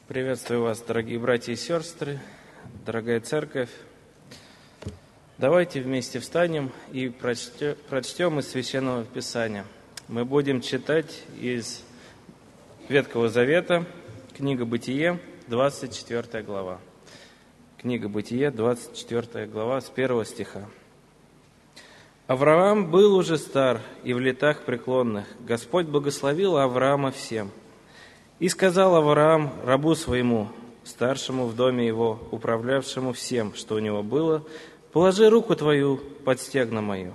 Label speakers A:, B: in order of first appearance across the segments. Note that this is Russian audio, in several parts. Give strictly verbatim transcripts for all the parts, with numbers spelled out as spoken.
A: Приветствую вас, дорогие братья и сестры, дорогая церковь. Давайте вместе встанем и прочтем, прочтем из Священного Писания. Мы будем читать из Ветхого Завета, книга Бытие, двадцать четвёртая глава. Книга Бытие, двадцать четвёртая глава, с первого стиха. «Авраам был уже стар и в летах преклонных. Господь благословил Авраама всем. И сказал Авраам рабу своему, старшему в доме его, управлявшему всем, что у него было, положи руку твою под стегно мое.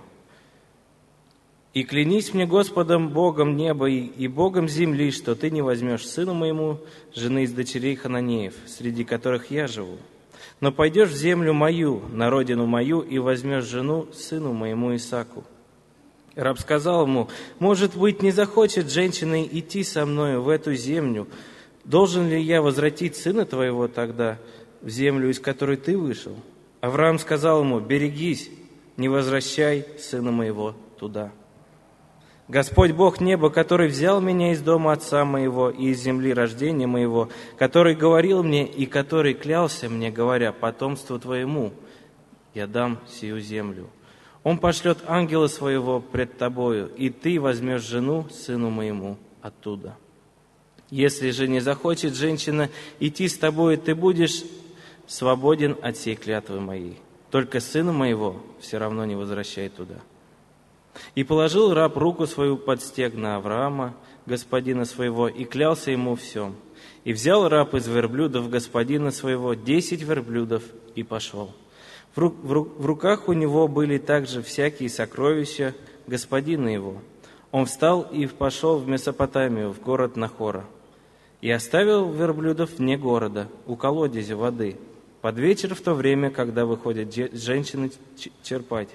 A: И клянись мне Господом, Богом неба и, и Богом земли, что ты не возьмешь сыну моему жены из дочерей Хананеев, среди которых я живу, но пойдешь в землю мою, на родину мою, и возьмешь жену сыну моему Исааку. Раб сказал ему: может быть, не захочет женщина идти со мною в эту землю? Должен ли я возвратить сына твоего тогда в землю, из которой ты вышел? Авраам сказал ему: берегись, не возвращай сына моего туда. Господь Бог неба, который взял меня из дома отца моего и из земли рождения моего, который говорил мне и который клялся мне, говоря: потомству твоему я дам сию землю. Он пошлет ангела своего пред тобою, и ты возьмешь жену сыну моему оттуда. Если же не захочет женщина идти с тобою, ты будешь свободен от сей клятвы моей. Только сына моего все равно не возвращай туда». И положил раб руку свою под стегна Авраама, господина своего, и клялся ему всем. И взял раб из верблюдов господина своего десять верблюдов и пошел. В руках у него были также всякие сокровища господина его. Он встал и пошел в Месопотамию, в город Нахора, и оставил верблюдов вне города, у колодезя воды, под вечер в то время, когда выходят женщины черпать.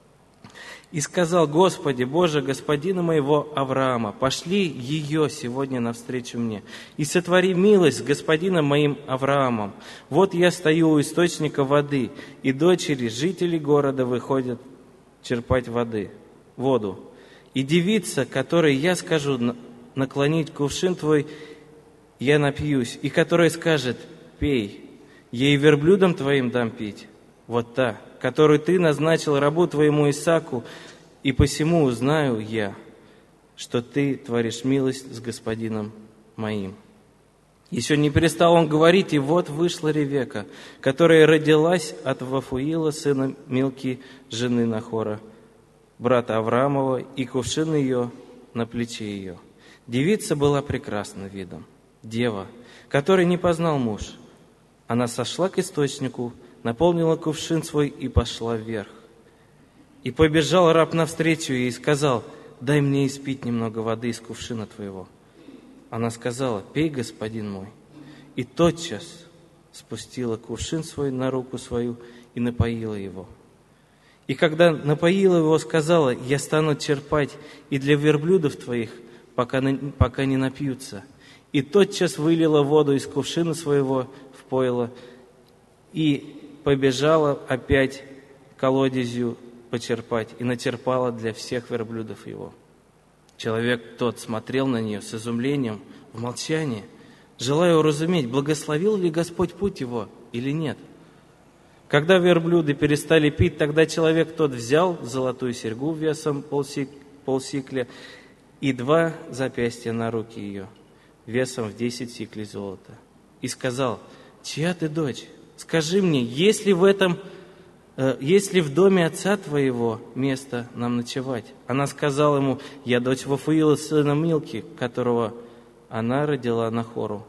A: И сказал: Господи, Боже, господина моего Авраама, пошли ее сегодня навстречу мне, и сотвори милость с господином моим Авраамом. Вот я стою у источника воды, и дочери, жители города, выходят черпать воды, воду. И девица, которой я скажу наклонить кувшин твой, я напьюсь, и которая скажет: пей, ей верблюдом твоим дам пить. Вот та, которую ты назначил рабу твоему Исааку, и посему узнаю я, что ты творишь милость с господином моим». Еще не перестал он говорить, и вот вышла Ревека, которая родилась от Вафуила, сына Милки, жены Нахора, брата Авраамова, и кувшин ее на плече ее. Девица была прекрасна видом, дева, которой не познал муж. Она сошла к источнику, наполнила кувшин свой и пошла вверх. И побежал раб навстречу ей и сказал: дай мне испить немного воды из кувшина твоего. Она сказала: пей, господин мой. И тотчас спустила кувшин свой на руку свою и напоила его. И когда напоила его, сказала: я стану черпать и для верблюдов твоих, пока, пока не напьются. И тотчас вылила воду из кувшина своего в пойло и побежала опять к колодезю почерпать, и начерпала для всех верблюдов его. Человек тот смотрел на нее с изумлением, в молчании, желая уразуметь, благословил ли Господь путь его или нет. Когда верблюды перестали пить, тогда человек тот взял золотую серьгу весом полсик, полсикля и два запястья на руки ее, весом в десять сиклей золота, и сказал: чья ты дочь? Скажи мне, есть ли в этом, э, есть ли в доме отца твоего место нам ночевать? Она сказала ему: я дочь Вафуила, сына Милки, которого она родила Нахору.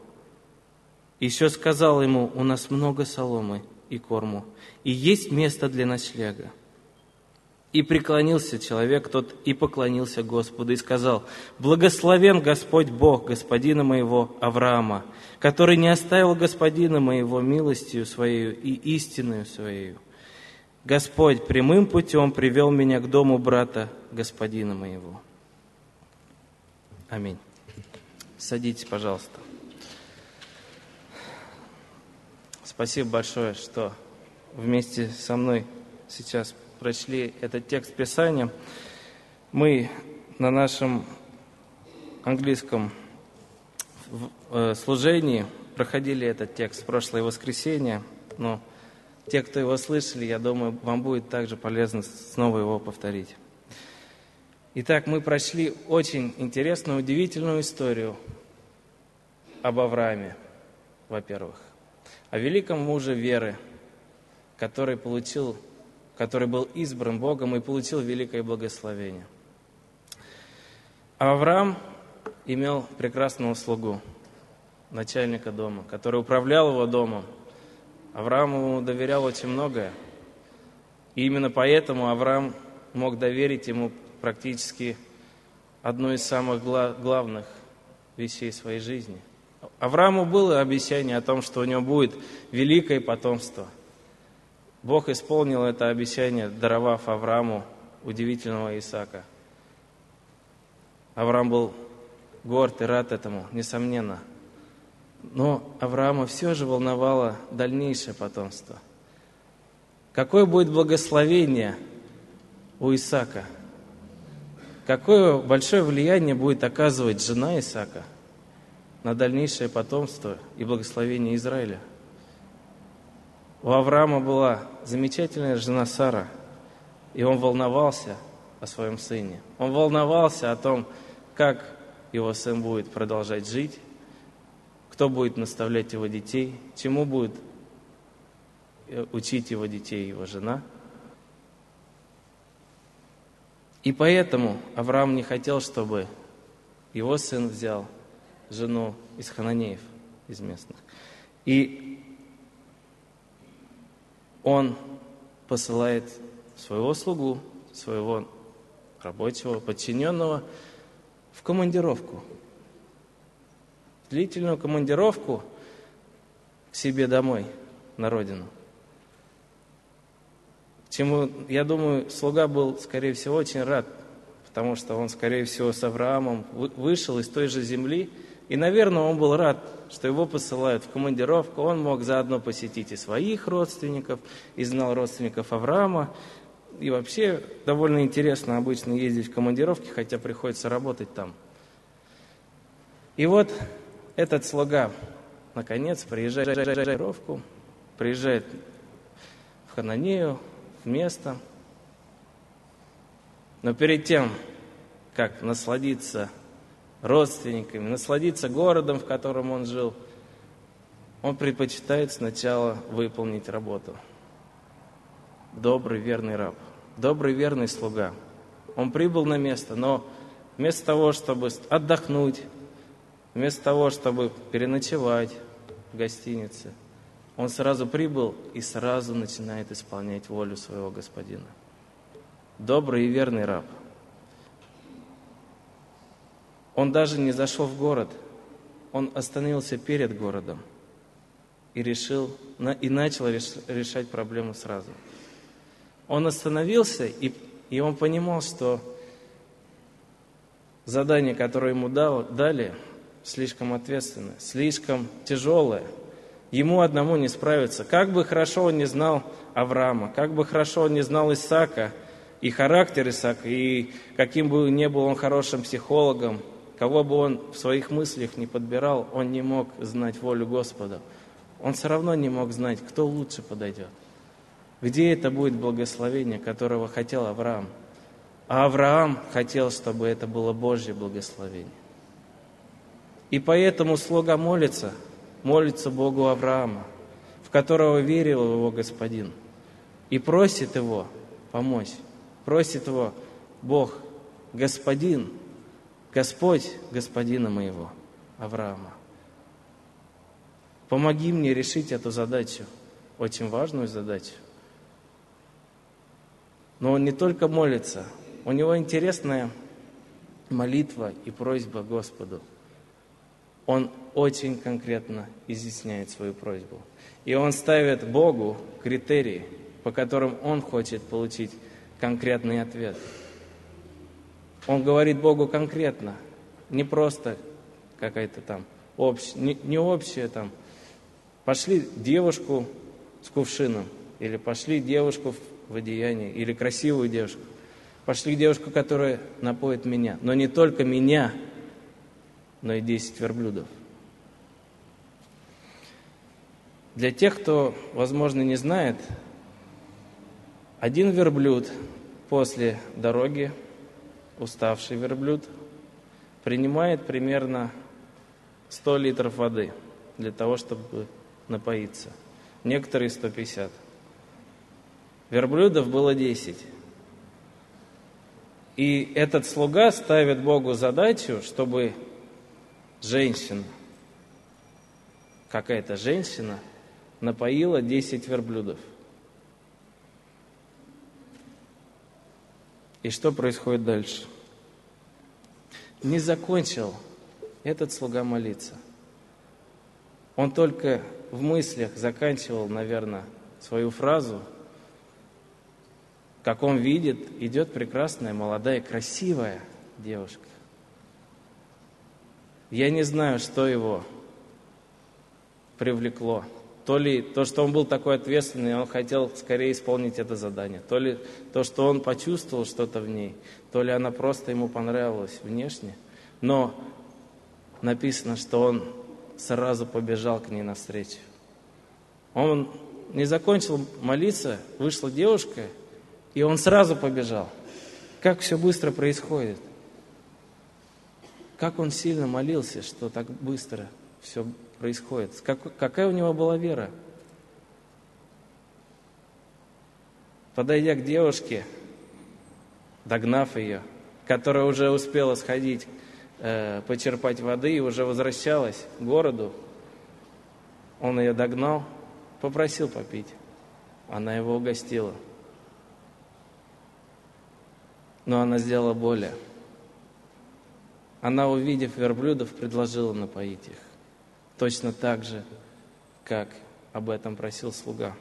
A: Еще сказал ему: у нас много соломы и корму, и есть место для ночлега. И преклонился человек тот, и поклонился Господу, и сказал: благословен Господь Бог господина моего Авраама, который не оставил господина моего милостью своею и истиною своею. Господь прямым путем привел меня к дому брата господина моего. Аминь. Садитесь, пожалуйста. Спасибо большое, что вместе со мной сейчас прочли этот текст Писания. Мы на нашем английском служении проходили этот текст в прошлое воскресенье, но те, кто его слышали, я думаю, вам будет также полезно снова его повторить. Итак, мы прошли очень интересную, удивительную историю об Аврааме, во-первых, о великом муже веры, который получил, который был избран Богом и получил великое благословение. Авраам имел прекрасного слугу, начальника дома, который управлял его домом. Авраам ему доверял очень многое. И именно поэтому Авраам мог доверить ему практически одну из самых главных вещей своей жизни. Аврааму было обещание о том, что у него будет великое потомство. Бог исполнил это обещание, даровав Аврааму удивительного Исаака. Авраам был горд и рад этому, несомненно. Но Авраама все же волновало дальнейшее потомство. Какое будет благословение у Исаака? Какое большое влияние будет оказывать жена Исаака на дальнейшее потомство и благословение Израиля? У Авраама была замечательная жена Сара, и он волновался о своем сыне. Он волновался о том, как его сын будет продолжать жить, кто будет наставлять его детей, чему будет учить его детей его жена. И поэтому Авраам не хотел, чтобы его сын взял жену из хананеев, из местных. И он посылает своего слугу, своего рабочего, подчиненного в командировку. В длительную командировку к себе домой, на родину. Чему, я думаю, слуга был, скорее всего, очень рад, потому что он, скорее всего, с Авраамом вышел из той же земли, и, наверное, он был рад, что его посылают в командировку. Он мог заодно посетить и своих родственников, и знал родственников Авраама. И вообще довольно интересно обычно ездить в командировки, хотя приходится работать там. И вот этот слуга, наконец, приезжает в командировку, приезжает в Хананею, в место. Но перед тем, как насладиться родственниками, насладиться городом, в котором он жил, он предпочитает сначала выполнить работу. Добрый, верный раб, добрый, верный слуга. Он прибыл на место, но вместо того, чтобы отдохнуть, вместо того, чтобы переночевать в гостинице, он сразу прибыл и сразу начинает исполнять волю своего господина. Добрый и верный раб. Он даже не зашел в город, он остановился перед городом и решил, и начал решать проблему сразу. Он остановился, и, и он понимал, что задание, которое ему дал, дали, слишком ответственное, слишком тяжелое. Ему одному не справиться. Как бы хорошо он не знал Авраама, как бы хорошо он не знал Исаака, и характер Исаака, и каким бы ни был он хорошим психологом, кого бы он в своих мыслях не подбирал, он не мог знать волю Господа. Он все равно не мог знать, кто лучше подойдет. Где это будет благословение, которого хотел Авраам? А Авраам хотел, чтобы это было Божье благословение. И поэтому слуга молится, молится Богу Авраама, в которого верил его господин, и просит его помочь. Просит его: Бог, Господин, Господь господина моего, Авраама, помоги мне решить эту задачу, очень важную задачу. Но он не только молится, у него интересная молитва и просьба Господу. Он очень конкретно изъясняет свою просьбу. И он ставит Богу критерии, по которым он хочет получить конкретный ответ. Он говорит Богу конкретно, не просто какая-то там общая, не, не общая там. Пошли девушку с кувшином, или пошли девушку в одеянии, или красивую девушку. Пошли девушку, которая напоит меня. Но не только меня, но и десять верблюдов. Для тех, кто, возможно, не знает, один верблюд после дороги, уставший верблюд, принимает примерно сто литров воды для того, чтобы напоиться. Некоторые сто пятьдесят. Верблюдов было десять. И этот слуга ставит Богу задачу, чтобы женщина, какая-то женщина, напоила десять верблюдов. И что происходит дальше? Не закончил этот слуга молиться. Он только в мыслях заканчивал, наверное, свою фразу, как он видит, идет прекрасная, молодая, красивая девушка. Я не знаю, что его привлекло. То ли то, что он был такой ответственный, он хотел скорее исполнить это задание, то ли то, что он почувствовал что-то в ней, то ли она просто ему понравилась внешне. Но написано, что он сразу побежал к ней навстречу. Он не закончил молиться, вышла девушка, и он сразу побежал. Как все быстро происходит. Как он сильно молился, что так быстро все происходит. Как, какая у него была вера. Подойдя к девушке, догнав ее, которая уже успела сходить, э, почерпать воды и уже возвращалась к городу, он ее догнал, попросил попить. Она его угостила. Но она сделала более. Она, увидев верблюдов, предложила напоить их. Точно так же, как об этом просил слуга.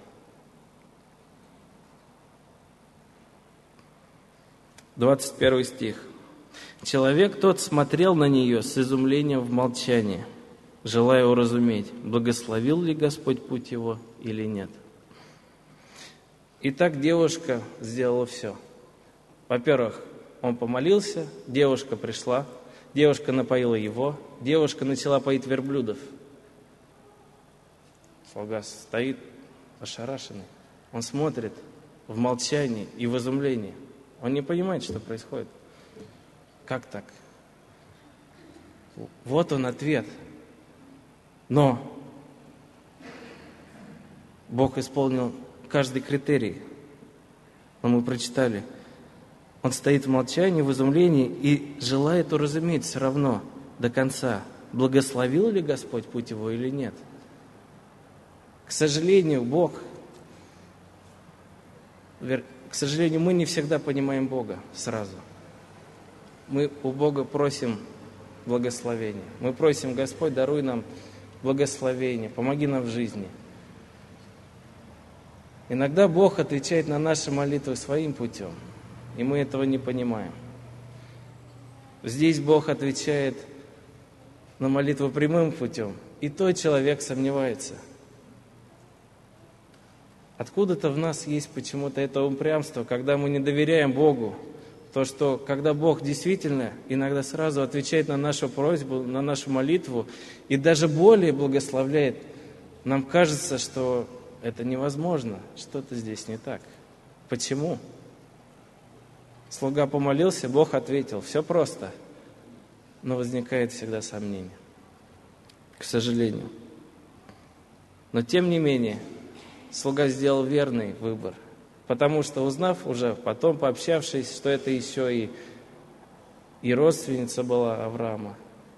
A: двадцать первый стих. «Человек тот смотрел на нее с изумлением в молчании, желая уразуметь, благословил ли Господь путь его или нет». Итак, девушка сделала все. Во-первых, он помолился, девушка пришла, девушка напоила его, девушка начала поить верблюдов. Слуга стоит ошарашенный. Он смотрит в молчании и в изумлении. Он не понимает, что происходит. Как так? Вот он ответ. Но Бог исполнил каждый критерий. Но мы прочитали. Он стоит в молчании, в изумлении и желает уразуметь все равно до конца, благословил ли Господь путь его или нет. К сожалению, Бог, к сожалению, мы не всегда понимаем Бога сразу. Мы у Бога просим благословения. Мы просим: Господь, даруй нам благословение, помоги нам в жизни. Иногда Бог отвечает на наши молитвы своим путем, и мы этого не понимаем. Здесь Бог отвечает на молитву прямым путем, и тот человек сомневается. Откуда-то в нас есть почему-то это упрямство, когда мы не доверяем Богу. То, что когда Бог действительно иногда сразу отвечает на нашу просьбу, на нашу молитву, и даже более благословляет, нам кажется, что это невозможно, что-то здесь не так. Почему? Слуга помолился, Бог ответил. Все просто. Но возникает всегда сомнение. К сожалению. Но тем не менее, слуга сделал верный выбор. Потому что, узнав уже, потом пообщавшись, что это еще и, и родственница была Авраама,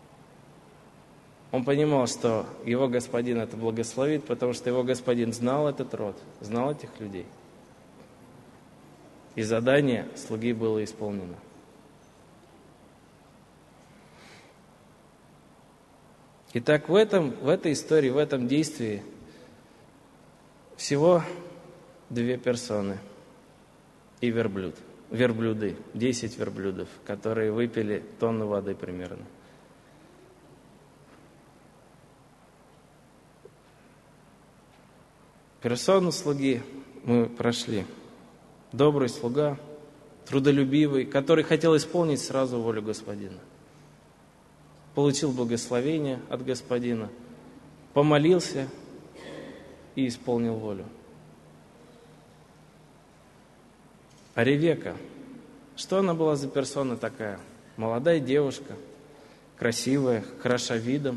A: он понимал, что его господин это благословит, потому что его господин знал этот род, знал этих людей. И задание слуги было исполнено. Итак, в, этом, в этой истории, в этом действии всего две персоны и верблюд. Верблюды, десять верблюдов, которые выпили тонну воды примерно. Персону слуги мы прошли. Добрый слуга, трудолюбивый, который хотел исполнить сразу волю Господина. Получил благословение от Господина, помолился и исполнил волю. А Ревека, что она была за персона такая? Молодая девушка, красивая, хороша видом,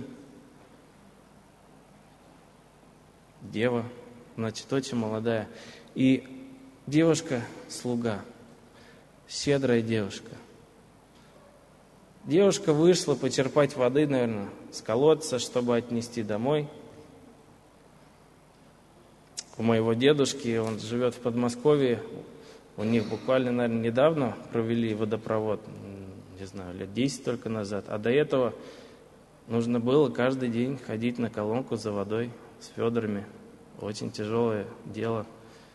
A: дева, значит, очень молодая. И девушка-слуга, щедрая девушка. Девушка вышла почерпать воды, наверное, с колодца, чтобы отнести домой. У моего дедушки, он живет в Подмосковье, у них буквально, наверное, недавно провели водопровод, не знаю, лет десять только назад. А до этого нужно было каждый день ходить на колонку за водой с ведрами. Очень тяжелое дело.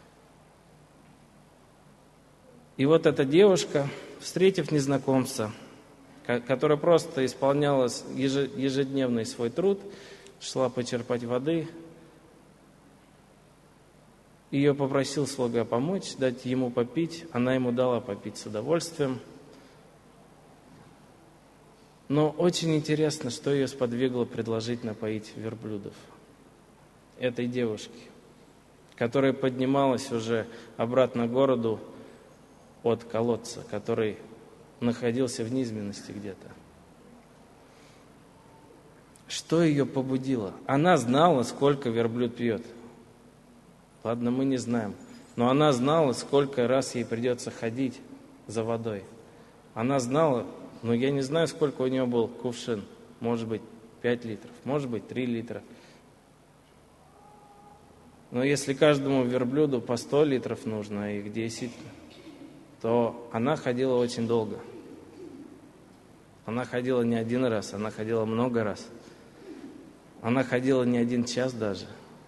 A: И вот эта девушка, встретив незнакомца, которая просто исполняла ежедневный свой труд, шла почерпать воды, ее попросил слуга помочь, дать ему попить. Она ему дала попить с удовольствием. Но очень интересно, что ее сподвигло предложить напоить верблюдов. Этой девушке, которая поднималась уже обратно к городу от колодца, который находился в низменности где-то. Что ее побудило? Она знала, сколько верблюд пьет. Ладно, мы не знаем. Но она знала, сколько раз ей придется ходить за водой. Она знала, но я не знаю, сколько у нее был кувшин. Может быть, пять литров, может быть, три литра. Но если каждому верблюду по сто литров нужно, и их десять, то она ходила очень долго. Она ходила не один раз, она ходила много раз. Она ходила не один час даже.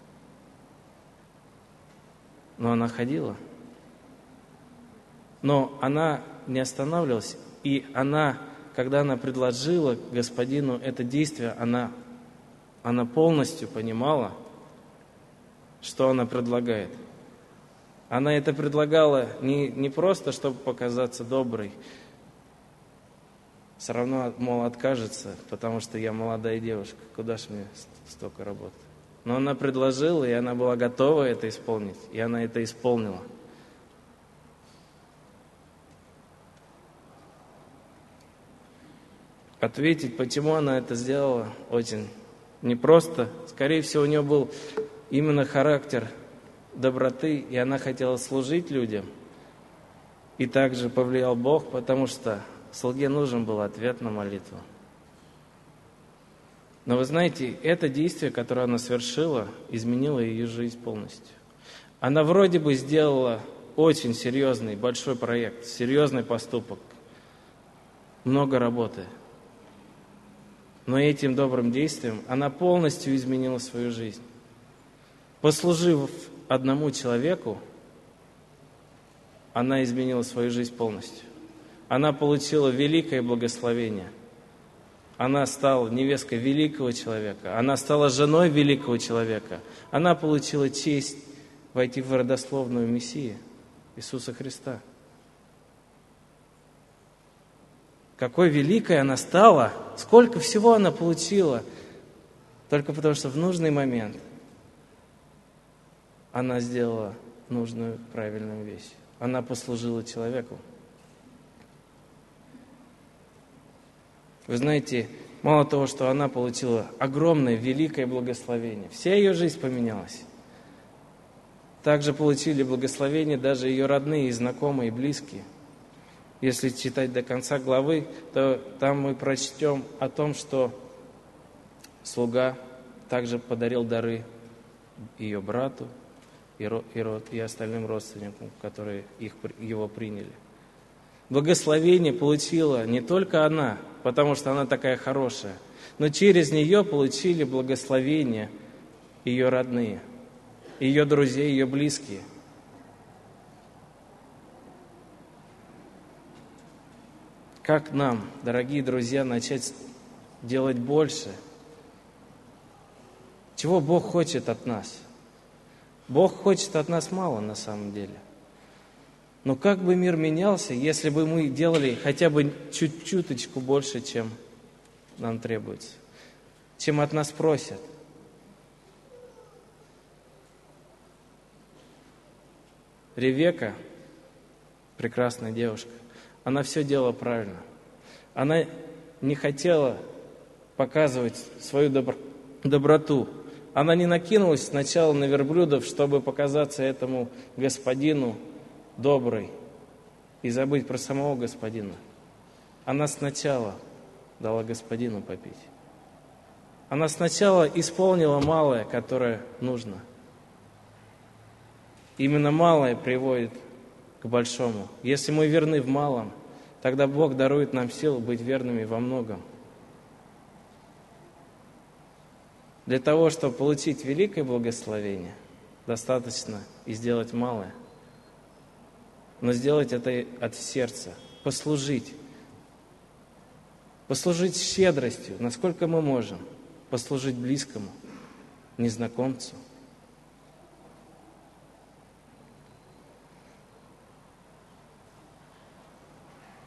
A: Но она ходила. Но она не останавливалась. И она, когда она предложила господину это действие, она, она полностью понимала, что она предлагает. Она это предлагала не, не просто, чтобы показаться доброй. Все равно, мол, откажется, потому что я молодая девушка. Куда ж мне столько работы? Но она предложила, и она была готова это исполнить. И она это исполнила. Ответить, почему она это сделала, очень непросто. Скорее всего, у нее был именно характер доброты, и она хотела служить людям. И также повлиял Бог, потому что слуге нужен был ответ на молитву. Но вы знаете, это действие, которое она совершила, изменило ее жизнь полностью. Она вроде бы сделала очень серьезный, большой проект, серьезный поступок, много работы. Но этим добрым действием она полностью изменила свою жизнь. Послужив одному человеку, она изменила свою жизнь полностью. Она получила великое благословение. Она стала невесткой великого человека. Она стала женой великого человека. Она получила честь войти в родословную Мессии, Иисуса Христа. Какой великой она стала, сколько всего она получила, только потому что в нужный момент она сделала нужную, правильную вещь. Она послужила человеку. Вы знаете, мало того, что она получила огромное, великое благословение, вся ее жизнь поменялась. Также получили благословение даже ее родные, и знакомые, и близкие. Если читать до конца главы, то там мы прочтем о том, что слуга также подарил дары ее брату и, род, и остальным родственникам, которые их, его приняли. Благословение получила не только она, потому что она такая хорошая, но через нее получили благословение ее родные, ее друзья, ее близкие. Как нам, дорогие друзья, начать делать больше? Чего Бог хочет от нас? Бог хочет от нас мало на самом деле. Но как бы мир менялся, если бы мы делали хотя бы чуть-чуточку больше, чем нам требуется, чем от нас просят? Ревека, прекрасная девушка, она все делала правильно. Она не хотела показывать свою добр... доброту. Она не накинулась сначала на верблюдов, чтобы показаться этому господину доброй и забыть про самого господина. Она сначала дала господину попить. Она сначала исполнила малое, которое нужно. Именно малое приводит к большому. Если мы верны в малом, тогда Бог дарует нам силу быть верными во многом. Для того, чтобы получить великое благословение, достаточно и сделать малое. Но сделать это от сердца, послужить. Послужить щедростью, насколько мы можем. Послужить близкому, незнакомцу.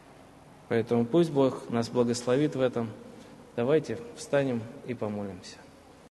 A: Поэтому пусть Бог нас благословит в этом. Давайте встанем и помолимся.